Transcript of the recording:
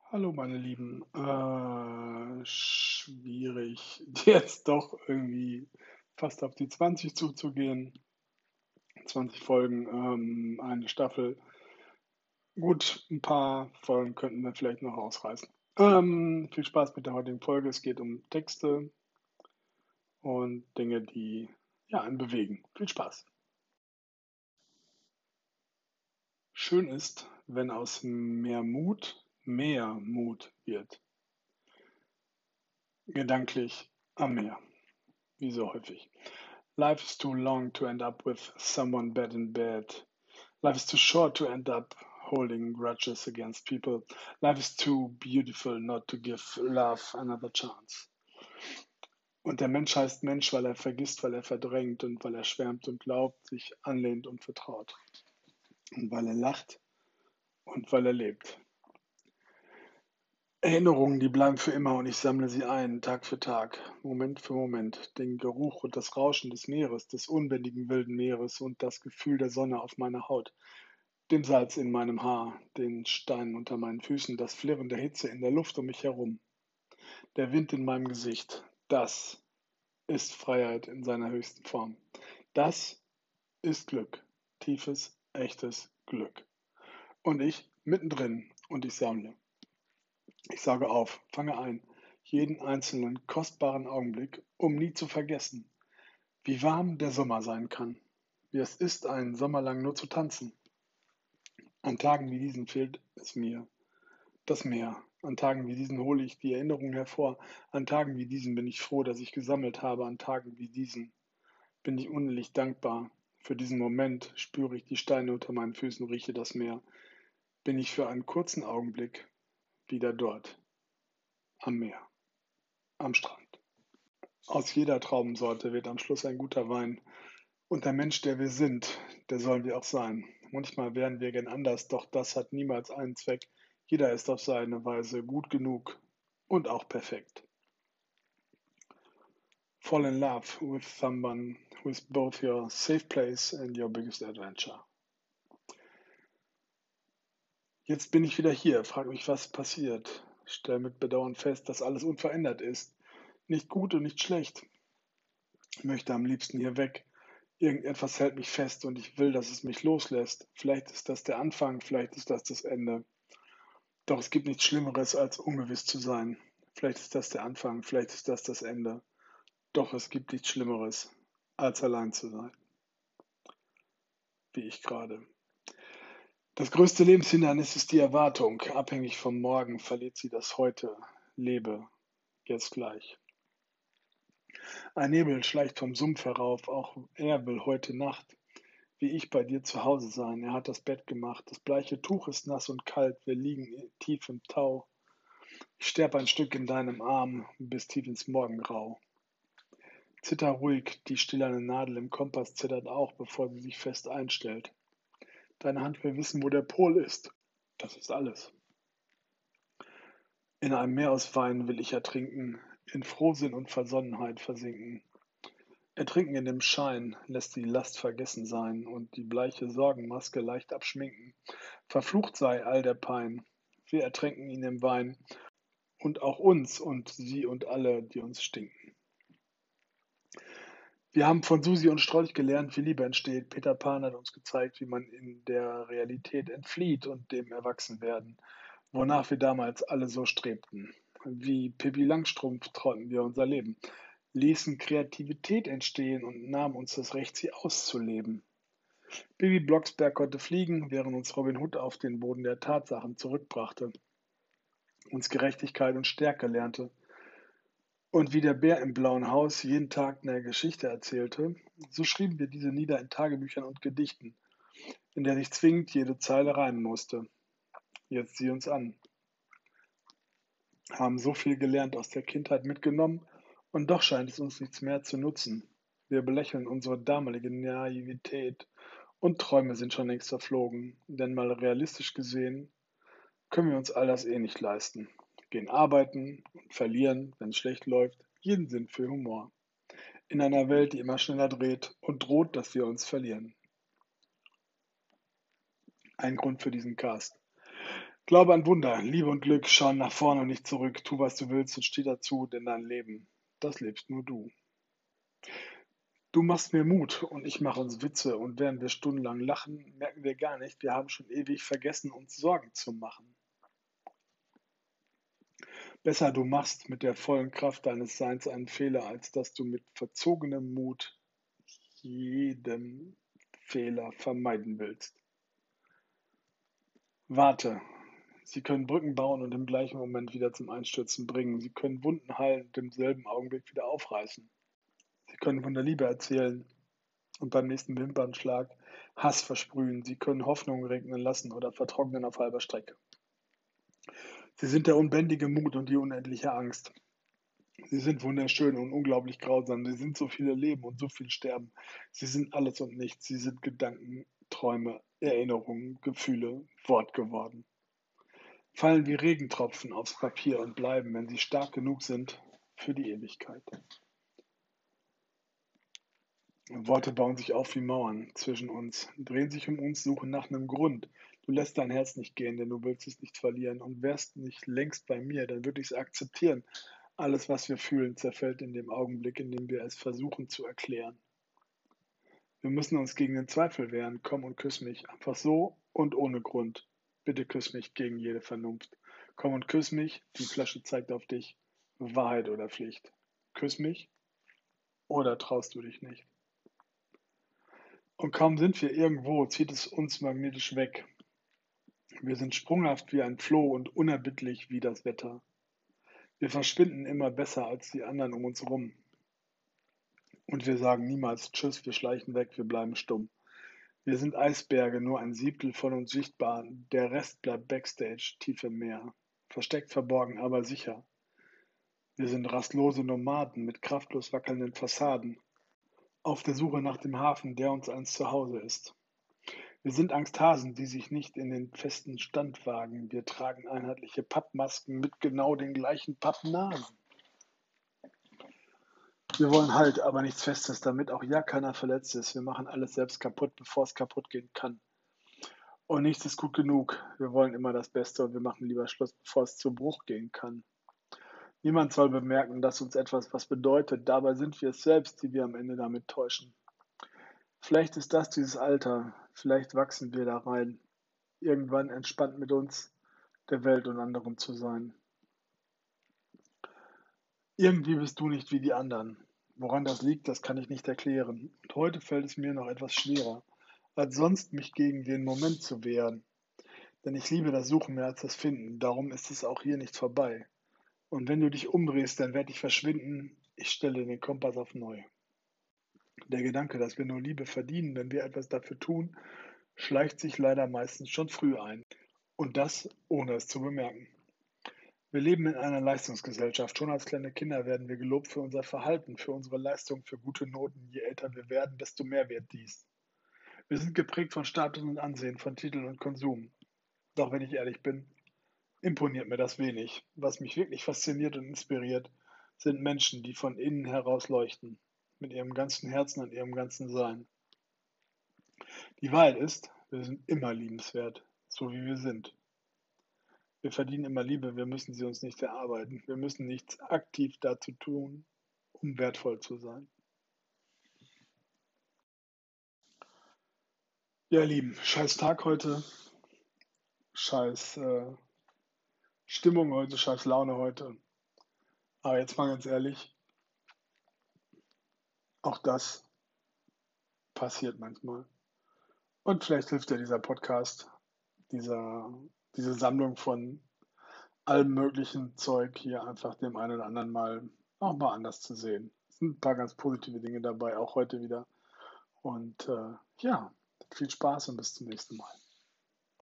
Hallo meine Lieben. Schwierig, jetzt doch irgendwie fast auf die 20 zuzugehen. 20 Folgen, eine Staffel. Gut, ein paar Folgen könnten wir vielleicht noch rausreißen. Viel Spaß mit der heutigen Folge. Es geht um Texte und Dinge, die ja, einen bewegen. Viel Spaß. Schön ist, wenn aus mehr Mut wird. Gedanklich am Meer, wie so häufig. Life is too long to end up with someone bad in bed. Life is too short to end up holding grudges against people. Life is too beautiful not to give love another chance. Und der Mensch heißt Mensch, weil er vergisst, weil er verdrängt und weil er schwärmt und glaubt, sich anlehnt und vertraut. Und weil er lacht und weil er lebt. Erinnerungen, die bleiben für immer und ich sammle sie ein, Tag für Tag, Moment für Moment. Den Geruch und das Rauschen des Meeres, des unbändigen wilden Meeres und das Gefühl der Sonne auf meiner Haut, dem Salz in meinem Haar, den Steinen unter meinen Füßen, das Flirren der Hitze in der Luft um mich herum, der Wind in meinem Gesicht. Das ist Freiheit in seiner höchsten Form. Das ist Glück, tiefes, echtes Glück. Und ich mittendrin und ich sammle. Ich sage auf, fange ein, jeden einzelnen kostbaren Augenblick, um nie zu vergessen, wie warm der Sommer sein kann, wie es ist, einen Sommer lang nur zu tanzen. An Tagen wie diesen fehlt es mir, das Meer. An Tagen wie diesen hole ich die Erinnerung hervor. An Tagen wie diesen bin ich froh, dass ich gesammelt habe. An Tagen wie diesen bin ich unendlich dankbar. Für diesen Moment spüre ich die Steine unter meinen Füßen, rieche das Meer. Bin ich für einen kurzen Augenblick wieder dort, am Meer, am Strand. Aus jeder Traubensorte wird am Schluss ein guter Wein. Und der Mensch, der wir sind, der sollen wir auch sein. Manchmal wären wir gern anders, doch das hat niemals einen Zweck. Jeder ist auf seine Weise gut genug und auch perfekt. Fall in love with someone who is both your safe place and your biggest adventure. Jetzt bin ich wieder hier, frage mich, was passiert. Stell mit Bedauern fest, dass alles unverändert ist. Nicht gut und nicht schlecht. Ich möchte am liebsten hier weg. Irgendetwas hält mich fest und ich will, dass es mich loslässt. Vielleicht ist das der Anfang, vielleicht ist das das Ende. Doch es gibt nichts Schlimmeres, als ungewiss zu sein. Vielleicht ist das der Anfang, vielleicht ist das das Ende. Doch es gibt nichts Schlimmeres, als allein zu sein, wie ich gerade. Das größte Lebenshindernis ist die Erwartung. Abhängig vom Morgen verliert sie das Heute. Lebe jetzt gleich. Ein Nebel schleicht vom Sumpf herauf, auch er will heute Nacht, wie ich bei dir zu Hause sein. Er hat das Bett gemacht, das bleiche Tuch ist nass und kalt, wir liegen tief im Tau. Ich sterb ein Stück in deinem Arm bis tief ins Morgengrau. Zitter ruhig, die stillerne Nadel im Kompass zittert auch, bevor sie sich fest einstellt. Deine Hand will wissen, wo der Pol ist. Das ist alles. In einem Meer aus Wein will ich ertrinken, in Frohsinn und Versonnenheit versinken. Ertrinken in dem Schein lässt die Last vergessen sein und die bleiche Sorgenmaske leicht abschminken. Verflucht sei all der Pein. Wir ertränken ihn im Wein und auch uns und sie und alle, die uns stinken. Wir haben von Susi und Strolch gelernt, wie Liebe entsteht. Peter Pan hat uns gezeigt, wie man in der Realität entflieht und dem Erwachsenwerden, wonach wir damals alle so strebten. Wie Pippi Langstrumpf träumten wir unser Leben, ließen Kreativität entstehen und nahmen uns das Recht, sie auszuleben. Bibi Blocksberg konnte fliegen, während uns Robin Hood auf den Boden der Tatsachen zurückbrachte, uns Gerechtigkeit und Stärke lernte. Und wie der Bär im blauen Haus jeden Tag eine Geschichte erzählte, so schrieben wir diese nieder in Tagebüchern und Gedichten, in der sich zwingend jede Zeile reimen musste. Jetzt sieh uns an, haben so viel gelernt aus der Kindheit mitgenommen und doch scheint es uns nichts mehr zu nutzen. Wir belächeln unsere damalige Naivität und Träume sind schon längst verflogen, denn mal realistisch gesehen können wir uns all das eh nicht leisten. Gehen arbeiten und verlieren, wenn es schlecht läuft, jeden Sinn für Humor. In einer Welt, die immer schneller dreht und droht, dass wir uns verlieren. Ein Grund für diesen Cast. Glaube an Wunder, Liebe und Glück schauen nach vorne und nicht zurück. Tu, was du willst und steh dazu, denn dein Leben, das lebst nur du. Du machst mir Mut und ich mache uns Witze und während wir stundenlang lachen, merken wir gar nicht, wir haben schon ewig vergessen, uns Sorgen zu machen. Besser du machst mit der vollen Kraft deines Seins einen Fehler, als dass du mit verzogenem Mut jeden Fehler vermeiden willst. Warte. Sie können Brücken bauen und im gleichen Moment wieder zum Einstürzen bringen. Sie können Wunden heilen und im selben Augenblick wieder aufreißen. Sie können von der Liebe erzählen und beim nächsten Wimpernschlag Hass versprühen. Sie können Hoffnung regnen lassen oder vertrocknen auf halber Strecke. Sie sind der unbändige Mut und die unendliche Angst. Sie sind wunderschön und unglaublich grausam. Sie sind so viele Leben und so viel Sterben. Sie sind alles und nichts. Sie sind Gedanken, Träume, Erinnerungen, Gefühle, Wort geworden. Fallen wie Regentropfen aufs Papier und bleiben, wenn sie stark genug sind, für die Ewigkeit. Worte bauen sich auf wie Mauern zwischen uns, drehen sich um uns, suchen nach einem Grund. Du lässt dein Herz nicht gehen, denn du willst es nicht verlieren. Und wärst nicht längst bei mir, dann würde ich es akzeptieren. Alles, was wir fühlen, zerfällt in dem Augenblick, in dem wir es versuchen zu erklären. Wir müssen uns gegen den Zweifel wehren. Komm und küss mich. Einfach so und ohne Grund. Bitte küss mich gegen jede Vernunft. Komm und küss mich. Die Flasche zeigt auf dich. Wahrheit oder Pflicht. Küss mich oder traust du dich nicht? Und kaum sind wir irgendwo, zieht es uns magnetisch weg. Wir sind sprunghaft wie ein Floh und unerbittlich wie das Wetter. Wir verschwinden immer besser als die anderen um uns rum. Und wir sagen niemals Tschüss, wir schleichen weg, wir bleiben stumm. Wir sind Eisberge, nur ein Siebtel von uns sichtbar. Der Rest bleibt Backstage, tief im Meer. Versteckt, verborgen, aber sicher. Wir sind rastlose Nomaden mit kraftlos wackelnden Fassaden. Auf der Suche nach dem Hafen, der uns einst zu Hause ist. Wir sind Angsthasen, die sich nicht in den festen Stand wagen. Wir tragen einheitliche Pappmasken mit genau den gleichen Pappnasen. Wir wollen Halt, aber nichts Festes, damit auch ja keiner verletzt ist. Wir machen alles selbst kaputt, bevor es kaputt gehen kann. Und nichts ist gut genug. Wir wollen immer das Beste und wir machen lieber Schluss, bevor es zu Bruch gehen kann. Niemand soll bemerken, dass uns etwas was bedeutet. Dabei sind wir es selbst, die wir am Ende damit täuschen. Vielleicht ist das dieses Alter. Vielleicht wachsen wir da rein. Irgendwann entspannt mit uns, der Welt und anderen zu sein. Irgendwie bist du nicht wie die anderen. Woran das liegt, das kann ich nicht erklären. Und heute fällt es mir noch etwas schwerer, als sonst mich gegen den Moment zu wehren. Denn ich liebe das Suchen mehr als das Finden. Darum ist es auch hier nicht vorbei. Und wenn du dich umdrehst, dann werde ich verschwinden. Ich stelle den Kompass auf neu. Der Gedanke, dass wir nur Liebe verdienen, wenn wir etwas dafür tun, schleicht sich leider meistens schon früh ein. Und das ohne es zu bemerken. Wir leben in einer Leistungsgesellschaft. Schon als kleine Kinder werden wir gelobt für unser Verhalten, für unsere Leistung, für gute Noten. Je älter wir werden, desto mehr wird dies. Wir sind geprägt von Status und Ansehen, von Titeln und Konsum. Doch wenn ich ehrlich bin, imponiert mir das wenig. Was mich wirklich fasziniert und inspiriert, sind Menschen, die von innen heraus leuchten, mit ihrem ganzen Herzen und ihrem ganzen Sein. Die Wahrheit ist, wir sind immer liebenswert, so wie wir sind. Wir verdienen immer Liebe, wir müssen sie uns nicht erarbeiten. Wir müssen nichts aktiv dazu tun, um wertvoll zu sein. Ja, ihr Lieben, scheiß Tag heute, scheiß Stimmung heute, scheiß Laune heute. Aber jetzt mal ganz ehrlich, auch das passiert manchmal. Und vielleicht hilft dir dieser Podcast, dieser, diese Sammlung von allem möglichen Zeug hier einfach dem einen oder anderen mal auch mal anders zu sehen. Es sind ein paar ganz positive Dinge dabei, auch heute wieder. Und ja, viel Spaß und bis zum nächsten Mal.